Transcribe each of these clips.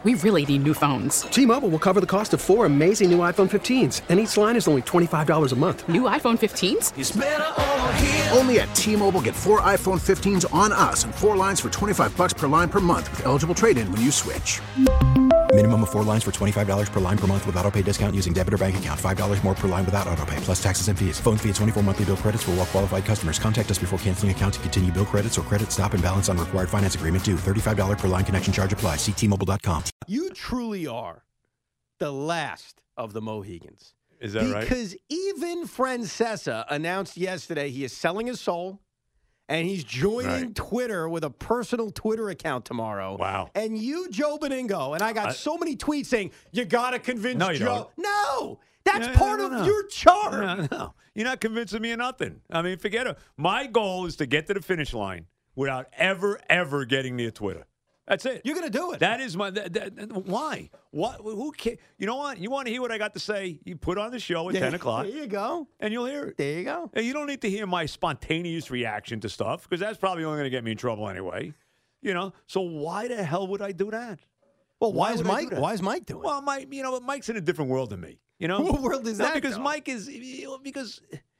we really need new phones. T-Mobile will cover the cost of 4 amazing new iPhone 15s, and each line is only $25 a month. New iPhone 15s? It's better over here. Only at T-Mobile, get 4 iPhone 15s on us and 4 lines for $25 per line per month with eligible trade-in when you switch. Minimum of 4 lines for $25 per line per month with autopay discount using debit or bank account. $5 more per line without autopay, plus taxes and fees. Phone fee at 24 monthly bill credits for well-qualified customers. Contact us before canceling account to continue bill credits or credit stop and balance on required finance agreement due. $35 per line connection charge applies. See T-Mobile.com. You truly are the last of the Mohegans. Is that right? Because even Francesa announced yesterday he is selling his soul. And he's joining Twitter with a personal Twitter account tomorrow. Wow. And you, Joe Beningo, and I got so many tweets saying, you got to convince Joe. Don't. No, that's part of your charm. No. You're not convincing me of nothing. I mean, forget it. My goal is to get to the finish line without ever getting near Twitter. That's it. You're going to do it. That is my. Why? What? Who cares? You know what? You want to hear what I got to say? You put on the show at 10 o'clock. There you go. And you'll hear it. There you go. And you don't need to hear my spontaneous reaction to stuff because that's probably only going to get me in trouble anyway. You know. So why the hell would I do that? Well, why is Mike doing it? Well, Mike's in a different world than me. You know. What world is that? Because Mike is because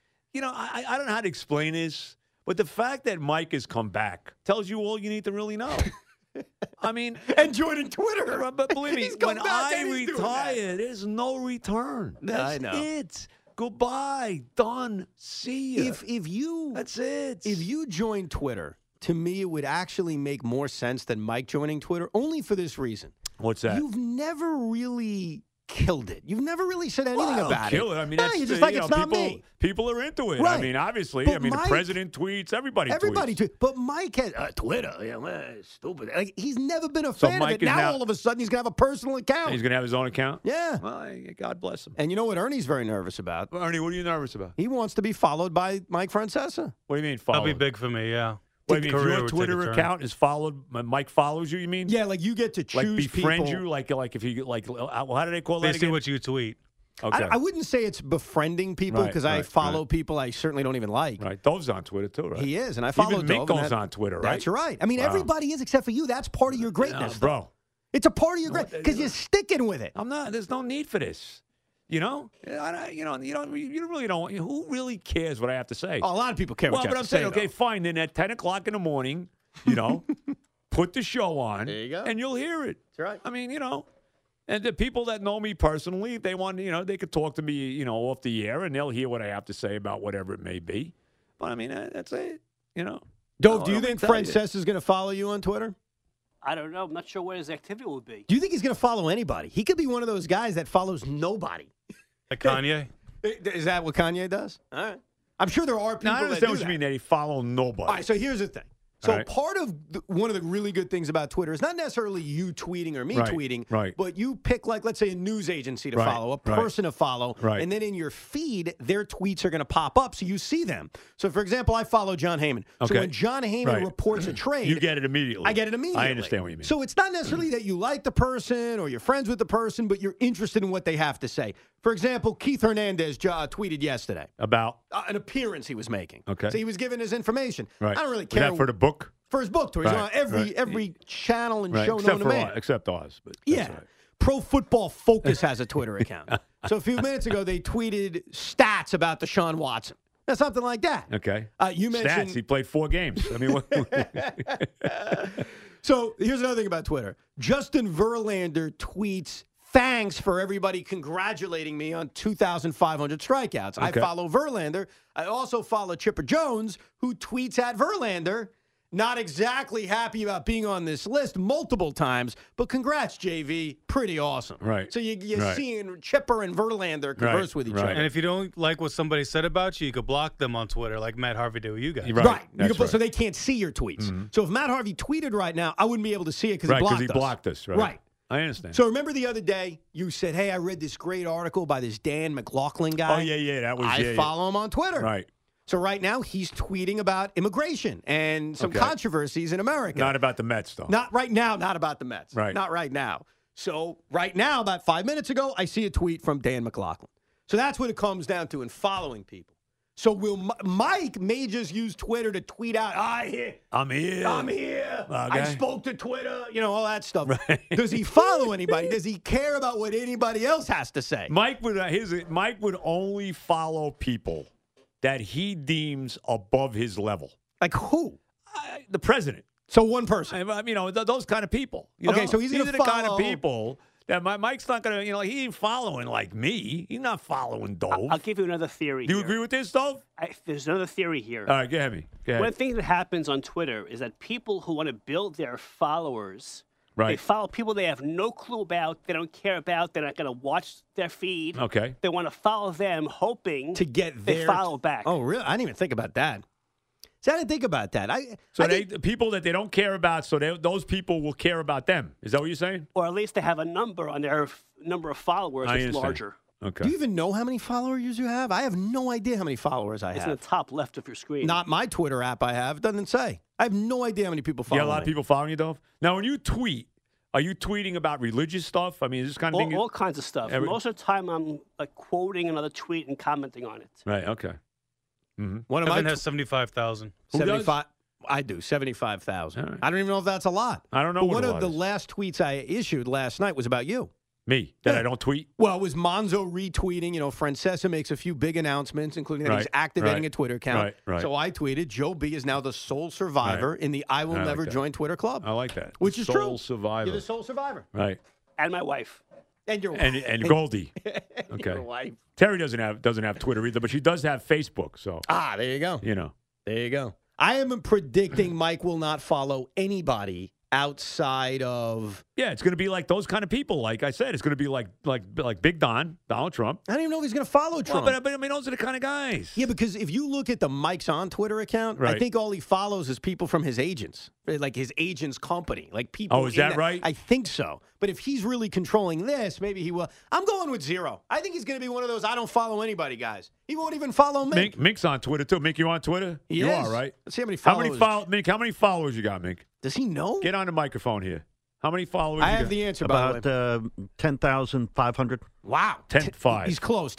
I don't know how to explain this, but the fact that Mike has come back tells you all you need to really know. I mean, and joining Twitter. But believe me, when I retire, there's no return. That's it. Goodbye. Done. See ya. That's it. If you join Twitter, to me, it would actually make more sense than Mike joining Twitter, only for this reason. What's that? You've never really killed it. You've never really said anything about kill it. I mean, no, you're just like, it's not me. People are into it. Right. I mean, obviously. But the Mike, president tweets. Everybody tweets. But Mike has Twitter. Yeah, well, stupid. Like, he's never been a fan of it. Now, all of a sudden, he's going to have a personal account. He's going to have his own account? Yeah. Well, God bless him. And you know what Ernie's very nervous about? Well, Ernie, what are you nervous about? He wants to be followed by Mike Francesa. What do you mean followed? That'll be big for me, yeah. What do you mean, if your Twitter account is followed, Mike follows you, you mean? Yeah, like you get to choose like befriend people. you, like if you how do they call that They again? see what you tweet. Okay. I wouldn't say it's befriending people because I follow people I certainly don't even like. Right. Dove's on Twitter too, right? He is, and I follow Even Dove. Minko's on Twitter, right? That's right. I mean, everybody is except for you. That's part of your greatness, bro. It's a part of your greatness because you're sticking with it. I'm not. There's no need for this. You know, you really don't. Who really cares what I have to say? Oh, a lot of people care. What you but have I'm to say, saying, okay, fine. Then at 10 o'clock in the morning, put the show on. There you go. And you'll hear it. That's right. I mean, and the people that know me personally, if they want, they could talk to me, off the air, and they'll hear what I have to say about whatever it may be. But I mean, that's it. Dove, do you think Francesa is going to follow you on Twitter? I don't know. I'm not sure what his activity will be. Do you think he's going to follow anybody? He could be one of those guys that follows nobody. Like Kanye? Is that what Kanye does? All right. I'm sure there are people I understand what you mean, that he follow nobody. All right, so here's the thing. So part of one of the really good things about Twitter is not necessarily you tweeting or me tweeting, but you pick, like, let's say a news agency to follow, a person to follow, and then in your feed, their tweets are going to pop up so you see them. So, for example, I follow John Heyman. So when John Heyman reports a trade, you get it immediately. I get it immediately. I understand what you mean. So it's not necessarily that you like the person or you're friends with the person, but you're interested in what they have to say. For example, Keith Hernandez tweeted yesterday about an appearance he was making. Okay. So he was giving his information. Right. I don't really care. Was that for the book? For his book tour. He's on every channel and show known to man. Except ours. But yeah. Right. Pro Football Focus has a Twitter account. So a few minutes ago, they tweeted stats about Deshaun Watson. Something like that. Okay. You mentioned... Stats. He played 4 games. I mean, what... So here's another thing about Twitter. Justin Verlander tweets, thanks for everybody congratulating me on 2,500 strikeouts. Okay. I follow Verlander. I also follow Chipper Jones, who tweets at Verlander, not exactly happy about being on this list multiple times, but congrats, JV. Pretty awesome. Right. So you're seeing Chipper and Verlander converse with each other. And if you don't like what somebody said about you, you could block them on Twitter like Matt Harvey did with you guys. Right. So they can't see your tweets. Mm-hmm. So if Matt Harvey tweeted right now, I wouldn't be able to see it because he blocked us. Right. I understand. So remember the other day you said, hey, I read this great article by this Dan McLaughlin guy. Oh, yeah. That was I follow him on Twitter. Right. So right now he's tweeting about immigration and some controversies in America. Not about the Mets, though. Not right now. Not about the Mets. Right. Not right now. So right now, about 5 minutes ago, I see a tweet from Dan McLaughlin. So that's what it comes down to in following people. So Mike may just use Twitter to tweet out, I'm here. Okay. I spoke to Twitter, all that stuff. Right. Does he follow anybody? Does he care about what anybody else has to say? Mike would only follow people that he deems above his level. Like who? The president. So one person. Those kind of people. Okay, so he's these going to are the kind of follow- people that Mike's not going to, he ain't following like me. He's not following Dove. I'll give you another theory. Do you here. agree with this, Dove? There's another theory here. All right, go ahead. One thing that happens on Twitter is that people who want to build their followers, Right. they follow people they have no clue about, they don't care about, they're not going to watch their feed. Okay. They want to follow them, hoping To get they their follow back. Oh, really? I didn't even think about that. See, I didn't think about that. The people that they don't care about, so those people will care about them. Is that what you're saying? Or at least they have a number on their number of followers I that's understand. larger. Okay. Do you even know how many followers you have? I have no idea how many followers I It's in have. the top left of your screen. Not my Twitter app I have. It doesn't say. I have no idea how many people follow Yeah, a lot of me. people following you, Dove. Now, when you tweet, are you tweeting about religious stuff? I mean, is this kind of thing? all kinds of stuff. Most of the time, I'm quoting another tweet and commenting on it. Right. Okay. Mm-hmm. One of Evan my has 75,000. 75. I do 75,000. All right. I don't even know if that's a lot. I don't know But what one a of lot the is. last tweets I issued last night was about you. Me, that Yeah. I don't tweet? Well, it was Monzo retweeting. Francesa makes a few big announcements, including that he's Right, activating right, a Twitter account. right. So I tweeted, Joe B is now the sole survivor in the I Will I like Never that. Join Twitter Club. I like that. Which is Sole true. survivor. You're the sole survivor. Right. And my wife. And your And Goldie. Okay. your wife. Terry doesn't have Twitter either, but she does have Facebook. So, There you go. There you go. I am predicting Mike will not follow anybody outside of. yeah, it's going to be like those kind of people. Like I said, it's going to be like Big Donald Trump. I don't even know if he's going to follow Trump. Well, but I mean, those are the kind of guys. Yeah, because if you look at the Mike's On Twitter account, I Right. think all he follows is people from his agents, like his agent's company, like people. Oh, is in that right? I think so. But if he's really controlling this, maybe he will. I'm going with 0. I think he's going to be one of those I don't follow anybody guys. He won't even follow me. Mink's on Twitter too. Mink, you on Twitter? He you is. are, right? Let's see how many How followers. Mink, how many followers you got, Mink? Does he know? Get on the microphone here. How many followers I you have got? the answer, by the way. About 10,500. Wow. 10,500. He's close.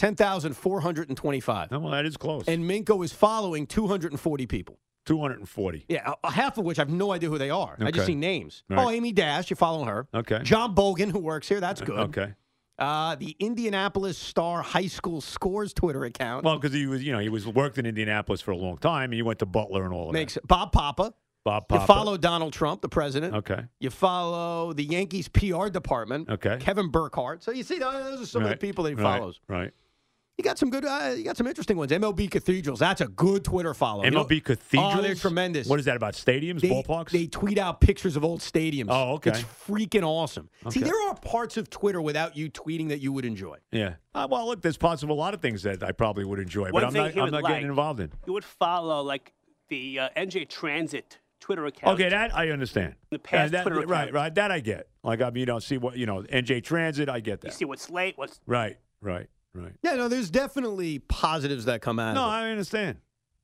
10,425. Oh, well, that is close. And Minko is following 240 people. 240. Yeah, half of which I have no idea who they are. I just Okay. see names. Right. Oh, Amy Dash, you're following her. Okay. John Bogan, who works here, that's good. Okay. The Indianapolis Star High School Scores Twitter account. Well, because he was worked in Indianapolis for a long time, and he went to Butler and all of makes that. Bob Papa. Bob You Papa. follow Donald Trump, the president. Okay. You follow the Yankees PR department. Okay. Kevin Burkhardt. So you see, those are some of the Right. people that he Right. follows. Right. You got some good. You got some interesting ones. MLB Cathedrals. That's a good Twitter follow. MLB Cathedrals? Oh, they're tremendous. What is that about? Stadiums, ballparks? They tweet out pictures of old stadiums. Oh, okay. It's freaking awesome. See, Okay. there are parts of Twitter without you tweeting that you would enjoy. Yeah. Well, look, there's parts of a lot of things that I probably would enjoy, One but I'm thing not. he I'm would not like. getting involved in. You would follow like the NJ Transit Twitter account. Okay, that I understand. The past that, Twitter right, account. right. That I get. Like, I mean, you don't see what NJ Transit. I get You that. see what's late, what's Right. Yeah, no, there's definitely positives that come out No, of it. I understand.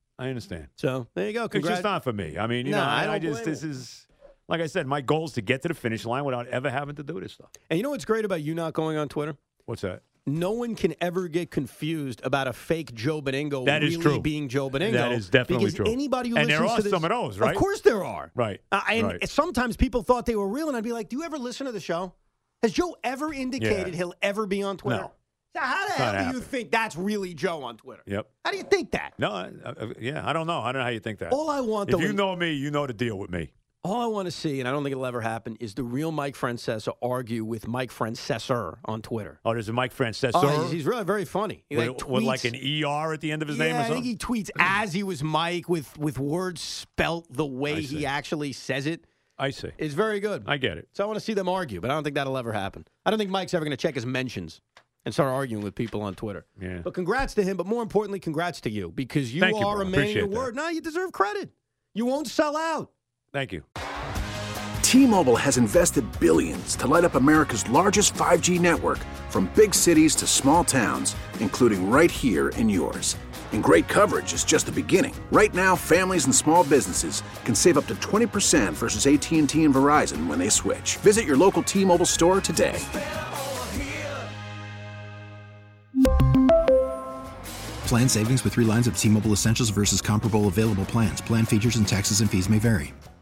So there you go. It's just not for me. I mean, you know, I don't just blame this is like I said. My goal is to get to the finish line without ever having to do this stuff. And you know what's great about you not going on Twitter? What's that? No one can ever get confused about a fake Joe Beningo That really is true. being Joe Beningo. That is definitely because true. Anybody who And there listens are to this, some of those, right? Of course there are. Right. And right. sometimes people thought they were real, and I'd be like, "Do you ever listen to the show? Has Joe ever indicated Yeah. he'll ever be on Twitter?" No. So how the It's hell not do you happening. think that's really Joe on Twitter? Yep. How do you think that? No. Yeah. I don't know. I don't know how you think that. All I want, if though, you know me, you know the deal with me. all I want to see, and I don't think it'll ever happen, is the real Mike Francesa argue with Mike Francesor on Twitter. Oh, there's a Mike Francesor. Oh, he's really very funny. He with like tweets- an ER at the end of his name or I think something? he tweets as he was Mike with words spelt the way I he see. actually says it. I see. It's very good. I get it. So I want to see them argue, but I don't think that'll ever happen. I don't think Mike's ever going to check his mentions and start arguing with people on Twitter. Yeah. But congrats to him, but more importantly, congrats to you because you Thank you, are bro. a man of your Appreciate that. word. No, you deserve credit. You won't sell out. Thank you. T-Mobile has invested billions to light up America's largest 5G network, from big cities to small towns, including right here in yours. And great coverage is just the beginning. Right now, families and small businesses can save up to 20% versus AT&T and Verizon when they switch. Visit your local T-Mobile store today. Plan savings with 3 lines of T-Mobile Essentials versus comparable available plans. Plan features and taxes and fees may vary.